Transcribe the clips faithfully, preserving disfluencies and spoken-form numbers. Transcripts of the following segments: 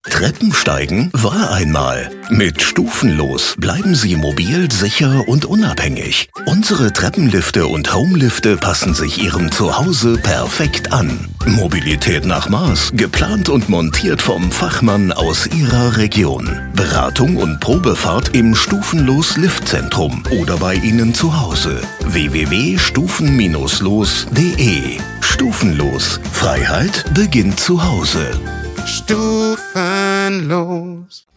Treppensteigen war einmal. Mit Stufenlos bleiben Sie mobil, sicher und unabhängig. Unsere Treppenlifte und Homelifte passen sich Ihrem Zuhause perfekt an. Mobilität nach Maß, geplant und montiert vom Fachmann aus Ihrer Region. Beratung und Probefahrt im Stufenlos Liftzentrum oder bei Ihnen zu Hause. w w w punkt stufen los punkt de. Stufenlos. Freiheit beginnt zu Hause. Stufenlos.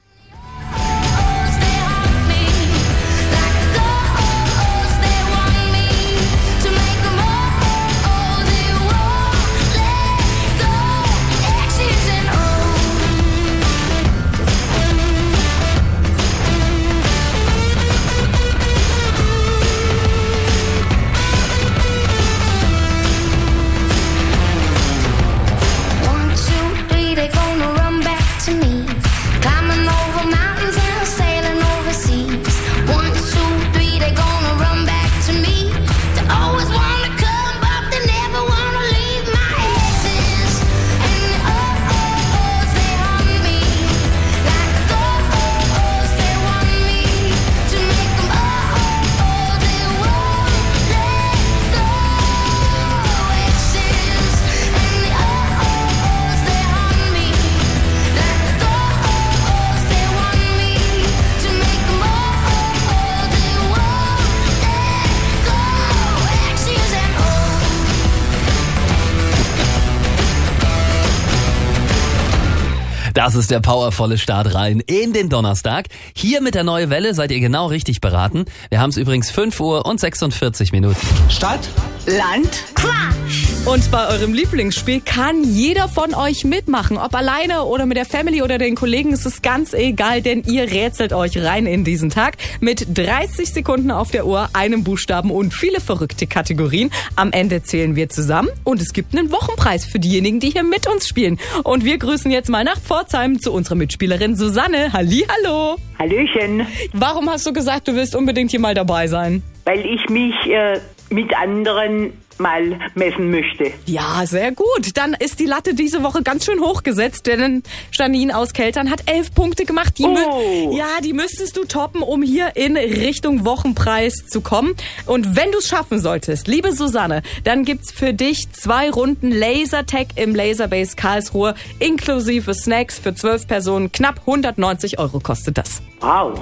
Das ist der powervolle Start rein in den Donnerstag. Hier mit der Neue Welle seid ihr genau richtig beraten. Wir haben es übrigens fünf Uhr und sechsundvierzig Minuten. Stadt, Land, Quatsch. Und bei eurem Lieblingsspiel kann jeder von euch mitmachen. Ob alleine oder mit der Family oder den Kollegen, ist es ganz egal, denn ihr rätselt euch rein in diesen Tag. Mit dreißig Sekunden auf der Uhr, einem Buchstaben und viele verrückte Kategorien. Am Ende zählen wir zusammen und es gibt einen Wochenpreis für diejenigen, die hier mit uns spielen. Und wir grüßen jetzt mal nach Pforzheim zu unserer Mitspielerin Susanne. Hallihallo. Hallöchen. Warum hast du gesagt, du willst unbedingt hier mal dabei sein? Weil ich mich äh, mit anderen mal messen möchte. Ja, sehr gut. Dann ist die Latte diese Woche ganz schön hochgesetzt, denn Janine aus Keltern hat elf Punkte gemacht. Die oh. mü- ja, die müsstest du toppen, um hier in Richtung Wochenpreis zu kommen. Und wenn du es schaffen solltest, liebe Susanne, dann gibt's für dich zwei Runden Lasertag im Laserbase Karlsruhe, inklusive Snacks für zwölf Personen. Knapp hundertneunzig Euro kostet das. Wow.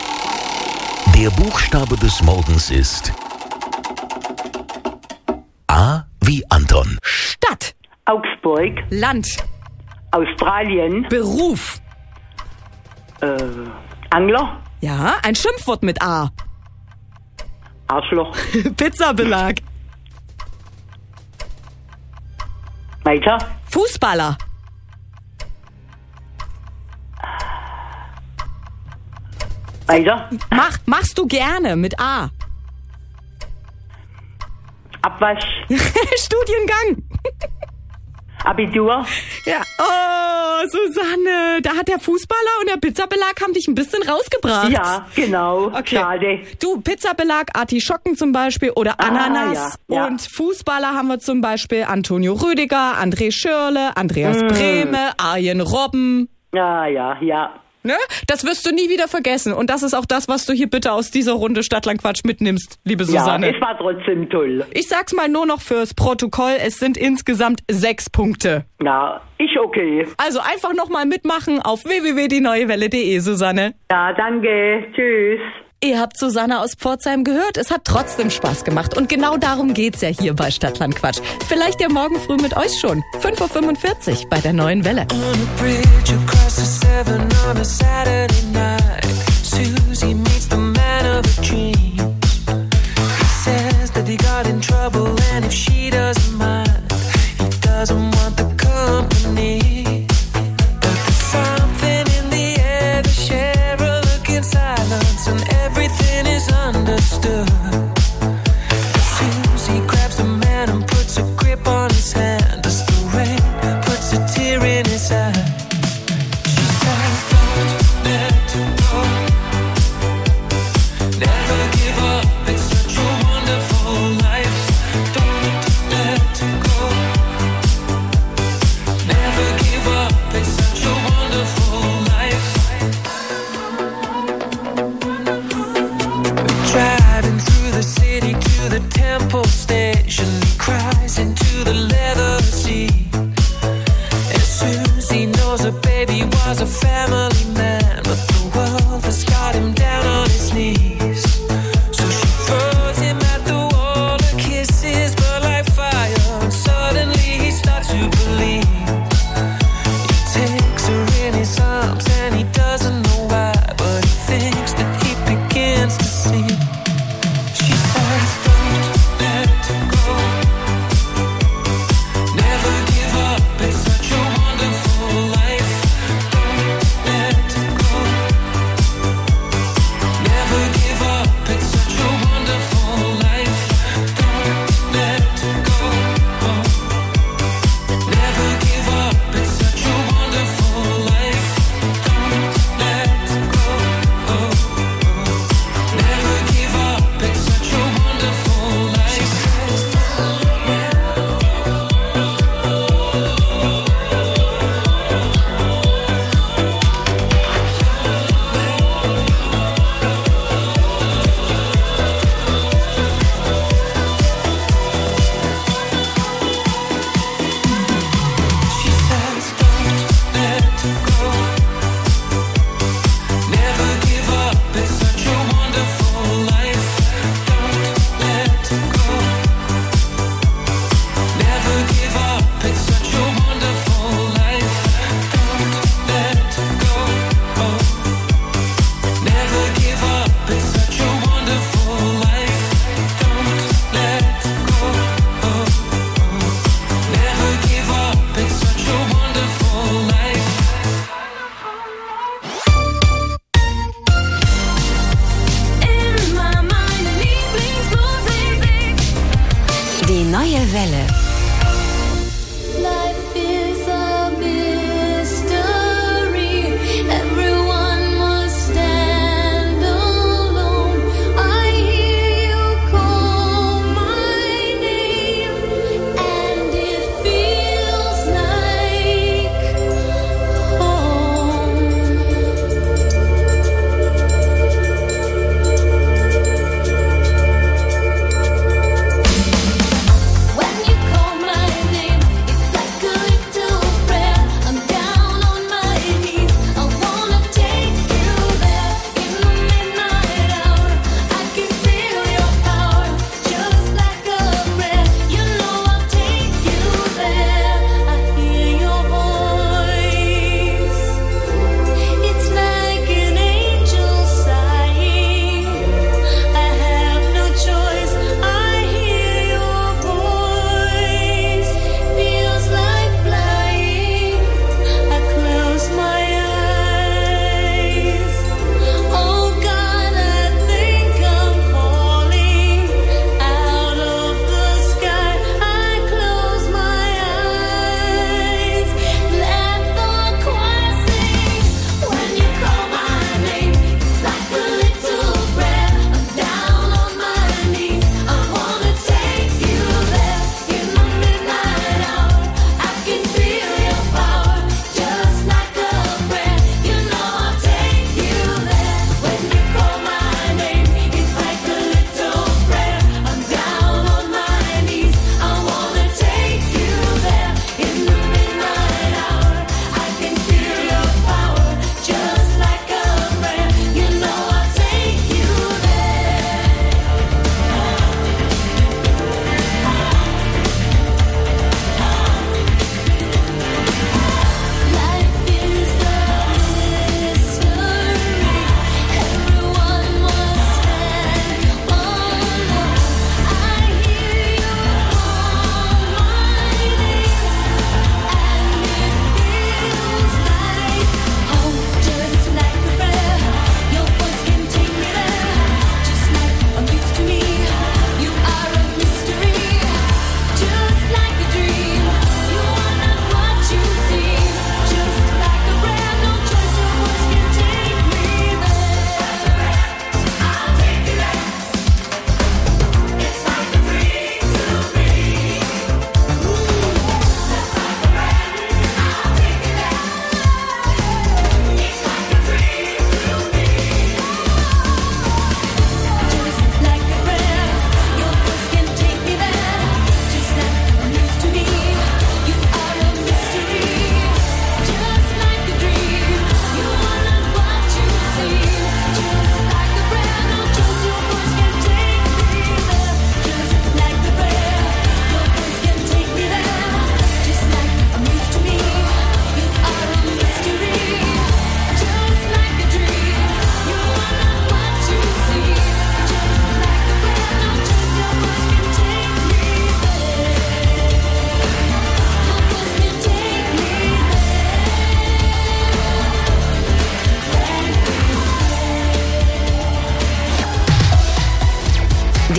Der Buchstabe des Morgens ist A wie Anton. Stadt. Augsburg. Land. Australien. Beruf. Äh, Angler. Ja, ein Schimpfwort mit A. Arschloch. Pizzabelag. Weiter. Fußballer. Weiter. Mach, machst du gerne mit A. Abwasch. Studiengang. Abitur. Ja. Oh, Susanne, da hat der Fußballer und der Pizzabelag haben dich ein bisschen rausgebracht. Ja, genau. Okay. Schade. Du, Pizzabelag, Artischocken zum Beispiel oder Ah, Ananas. ja, ja. Und Fußballer haben wir zum Beispiel Antonio Rüdiger, André Schürrle, Andreas Mm. Brehme, Arjen Robben. Ja, ja, ja. Ne? Das wirst du nie wieder vergessen. Und das ist auch das, was du hier bitte aus dieser Runde Stadtlandquatsch mitnimmst, liebe Susanne. Ja, es war trotzdem toll. Ich sag's mal nur noch fürs Protokoll, es sind insgesamt sechs Punkte. Ja, ist okay. Also einfach nochmal mitmachen auf w w w punkt die neue welle punkt de, Susanne. Ja, danke. Tschüss. Ihr habt Susanne aus Pforzheim gehört, es hat trotzdem Spaß gemacht. Und genau darum geht's ja hier bei Stadtlandquatsch. Vielleicht ja morgen früh mit euch schon. fünf Uhr fünfundvierzig bei der Neuen Welle. Susie meets the man of her dreams. He says that he got in trouble and if she doesn't mind, he doesn't want the company. But there's something in the air, they share a look in silence and everything is understood. Susie grabs the man and puts a grip on his hand as the rain puts a tear in his eye. She says, don't let go. Never give up, it's such a wonderful life. Don't let go. Never give up, it's such a wonderful baby was a family man, but the world has got him down on his knees. So she throws him at the wall, her kisses burn like fire, and suddenly he starts to believe. He takes her in his arms and he doesn't know why, but he thinks that he begins to see. She says, don't let go, never give up, it's such a wonderful life. Don't let go, never give up, it's such a wonderful life. Don't let go, never give up, it's such a wonderful life. Don't let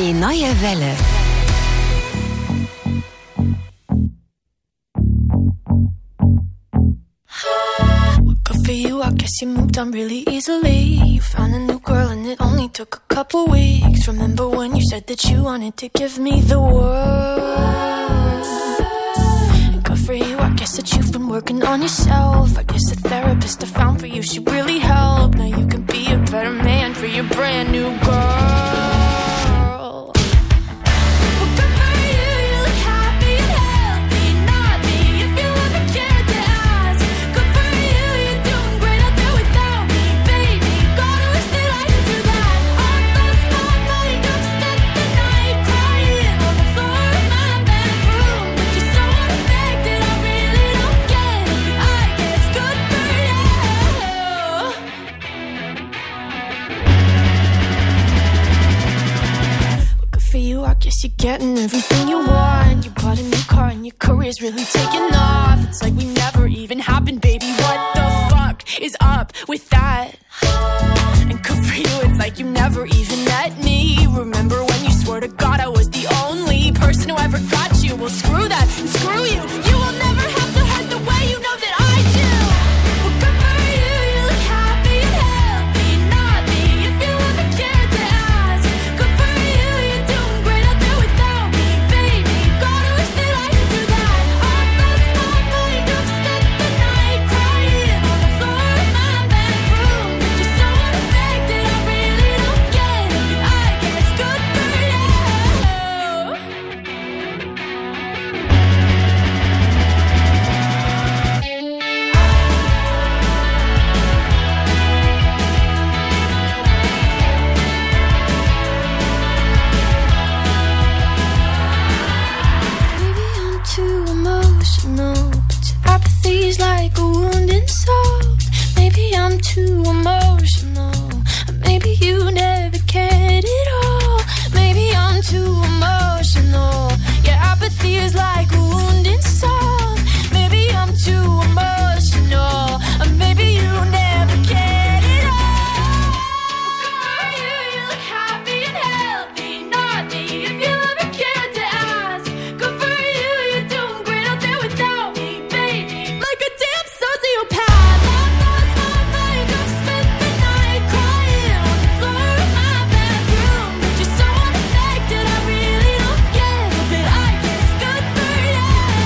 Die neue Welle. Good for you, I guess you moved on really easily. You found a new girl and it only took a couple weeks. Remember when you said that you wanted to give me the world? Good for you, I guess that you've been working on yourself. I guess the therapist I found for you should really help. Now you can be a better man for your brand new girl. You're getting everything you want. You bought a new car and your career's really taking off. It's like we never even happened, baby. What the fuck is up with that? And good for you, it's like you never even met me. Remember when you swore to God I was the only person who ever got you? Well, screw that and screw you. You will never have to hurt the way you know that I do. Well, good for you, you look happy and healthy. Not me, if you ever cared to ask. Good for you, you're doing great out there without me, baby. God, I wish that I could do that. I lost my mind, I've spent the night crying on the floor of my bedroom. Just so unaffected, I really don't get it. I guess good for you. Maybe I'm too emotional, but your apathy's like a wound inside. Maybe I'm too emotional, maybe you never cared at all. Maybe I'm too emotional, your apathy is like a wound inside. Maybe I'm too emotional, maybe you never cared at all. For you, you look happy and healthy, not me, if you ever cared to ask. Good for you, you're doing great out there without me, baby. Like a damn sociopath. I've lost my mind, I've spent the night crying on the floor of my bedroom. Just so unaffected, I really don't get it, but I guess good for you.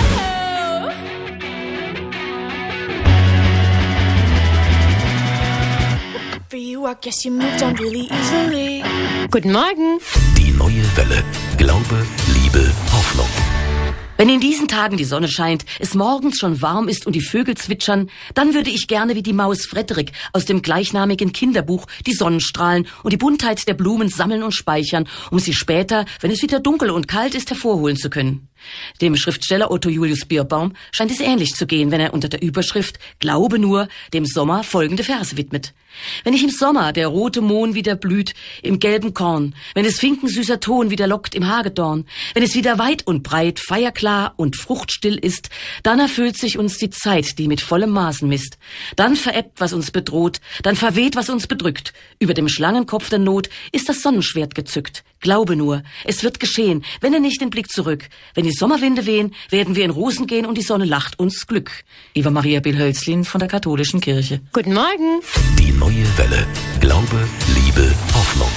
Good for you, I guess you moved on really easily. Guten Morgen. Die neue Welle. Glaube, Liebe, Hoffnung. Wenn in diesen Tagen die Sonne scheint, es morgens schon warm ist und die Vögel zwitschern, dann würde ich gerne wie die Maus Frederik aus dem gleichnamigen Kinderbuch die Sonnenstrahlen und die Buntheit der Blumen sammeln und speichern, um sie später, wenn es wieder dunkel und kalt ist, hervorholen zu können. Dem Schriftsteller Otto Julius Bierbaum scheint es ähnlich zu gehen, wenn er unter der Überschrift Glaube nur dem Sommer folgende Verse widmet. Wenn ich im Sommer der rote Mohn wieder blüht im gelben Korn, wenn es finkensüßer Ton wieder lockt im Hagedorn, wenn es wieder weit und breit feierklar und fruchtstill ist, dann erfüllt sich uns die Zeit, die mit vollem Maßen misst. Dann verebbt, was uns bedroht, dann verweht, was uns bedrückt. Über dem Schlangenkopf der Not ist das Sonnenschwert gezückt. Glaube nur, es wird geschehen, wende nicht den Blick zurück. Wenn die Sommerwinde wehen, werden wir in Rosen gehen und die Sonne lacht uns Glück. Eva Maria Bill-Hölzlin von der Katholischen Kirche. Guten Morgen. Die neue Welle. Glaube, Liebe, Hoffnung.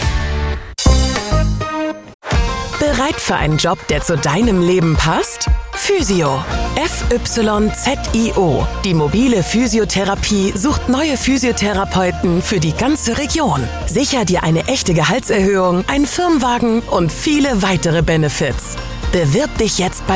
Bereit für einen Job, der zu deinem Leben passt? Physio. F Y Z I O. Die mobile Physiotherapie sucht neue Physiotherapeuten für die ganze Region. Sicher dir eine echte Gehaltserhöhung, einen Firmenwagen und viele weitere Benefits. Bewirb dich jetzt bei